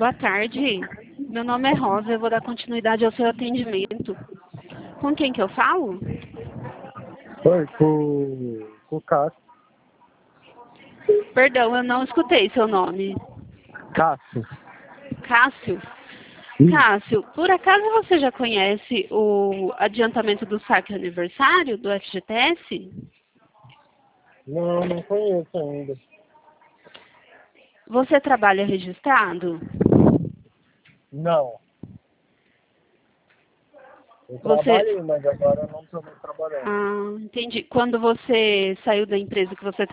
Boa tarde. Meu nome é Rosa, eu vou dar continuidade ao seu atendimento. Com quem que eu falo? Oi, com o Cássio. Perdão, eu não escutei seu nome. Cássio. Cássio? Cássio, por acaso você já conhece o adiantamento do saque aniversário do FGTS? Não conheço ainda. Você trabalha registrado? Não. Eu Você... trabalhei, mas agora eu não estou mais trabalhando. Ah, entendi. Quando você saiu da empresa que você